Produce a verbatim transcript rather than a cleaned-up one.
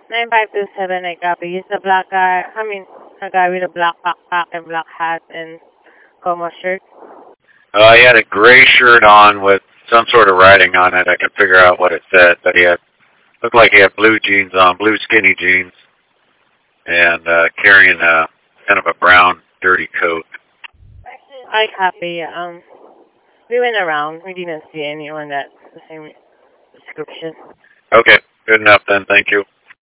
nine five two seven, I copy. He's a black guy, I mean, a guy with a black backpack and black hat and coma shirt. Uh, he had a gray shirt on with some sort of writing on it. I could figure out what it said, but he had, looked like he had blue jeans on, blue skinny jeans, and uh, carrying a kind of a brown, dirty coat. I copy. Um, we went around. We didn't see anyone that's the same description. Okay, good enough then. Thank you.